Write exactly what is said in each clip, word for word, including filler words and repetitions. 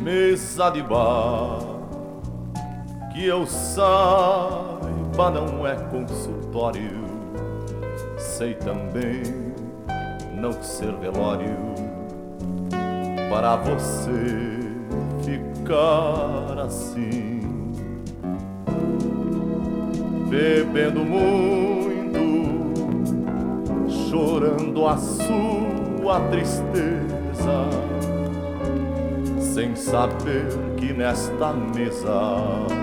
Mesa de bar, que eu saiba, não é consultório. Sei também não ser velório para você ficar assim, bebendo muito, chorando a sua tristeza, sem saber que nesta mesa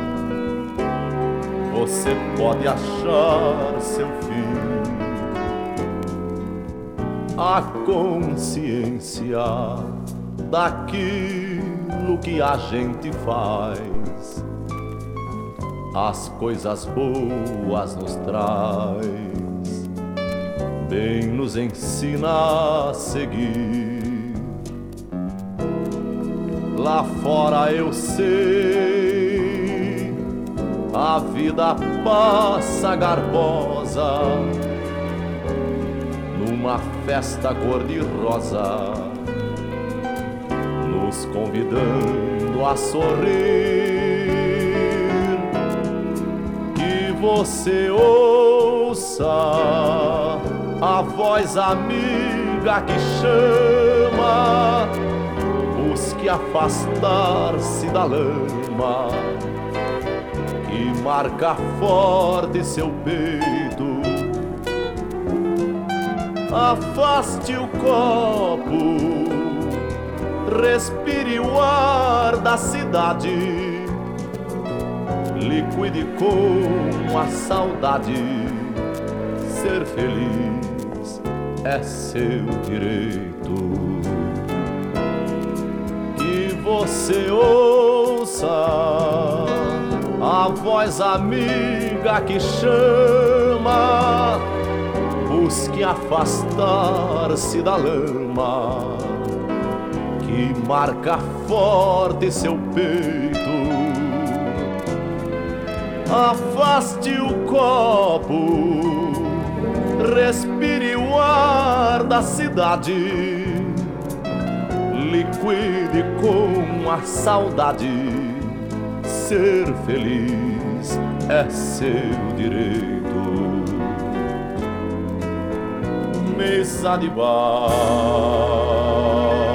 você pode achar seu fim. A consciência daquilo que a gente faz, as coisas boas nos traz, bem nos ensina a seguir. Lá fora eu sei, a vida passa garbosa, numa festa cor-de-rosa, nos convidando a sorrir. Que você ouça a voz amiga que chama, busque afastar-se da lama que marca forte seu peito. Afaste o copo, respire o ar da cidade, liquide com a saudade. Ser feliz é seu direito. Que você ouça a voz amiga que chama, busque afastar-se da lama que marca forte seu peito. Afaste o copo, respire o ar da cidade, liquide com a saudade. Ser feliz é seu direito. Mesa de bar.